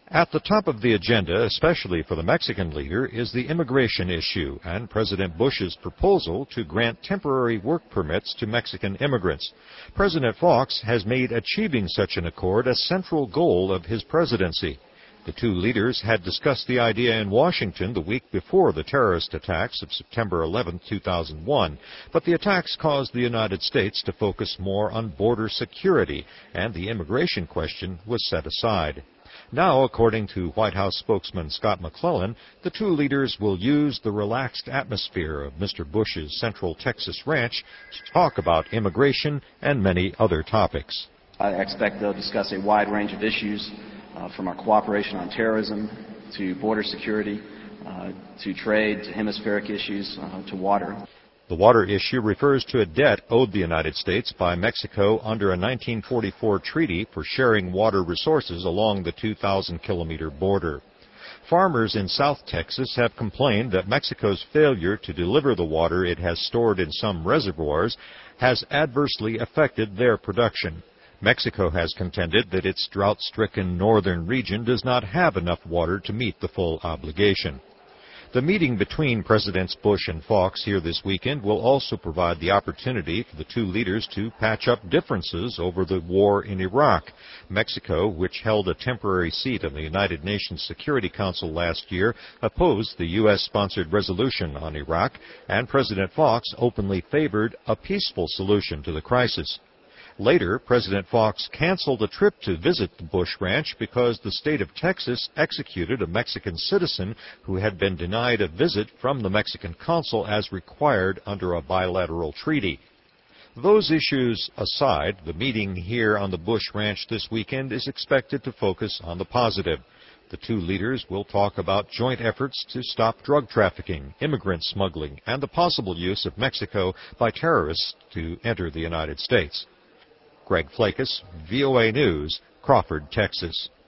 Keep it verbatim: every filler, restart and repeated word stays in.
At the top of the agenda, especially for the Mexican leader, is the immigration issue and President Bush's proposal to grant temporary work permits to Mexican immigrants. President Fox has made achieving such an accord a central goal of his presidency. The two leaders had discussed the idea in Washington the week before the terrorist attacks of September eleventh, two thousand one, but the attacks caused the United States to focus more on border security, and the immigration question was set aside. Now, according to White House spokesman Scott McClellan, the two leaders will use the relaxed atmosphere of Mister Bush's Central Texas ranch to talk about immigration and many other topics. I expect they'll discuss a wide range of issues, uh, from our cooperation on terrorism to border security, uh, to trade, to hemispheric issues, uh, to water. The water issue refers to a debt owed the United States by Mexico under a nineteen forty-four treaty for sharing water resources along the two thousand kilometer border. Farmers in South Texas have complained that Mexico's failure to deliver the water it has stored in some reservoirs has adversely affected their production. Mexico has contended that its drought-stricken northern region does not have enough water to meet the full obligation. The meeting between Presidents Bush and Fox here this weekend will also provide the opportunity for the two leaders to patch up differences over the war in Iraq. Mexico, which held a temporary seat on the United Nations Security Council last year, opposed the U S-sponsored resolution on Iraq, and President Fox openly favored a peaceful solution to the crisis. Later, President Fox canceled a trip to visit the Bush Ranch because the state of Texas executed a Mexican citizen who had been denied a visit from the Mexican consul as required under a bilateral treaty. Those issues aside, the meeting here on the Bush Ranch this weekend is expected to focus on the positive. The two leaders will talk about joint efforts to stop drug trafficking, immigrant smuggling, and the possible use of Mexico by terrorists to enter the United States. Greg Flakus, V O A News, Crawford, Texas.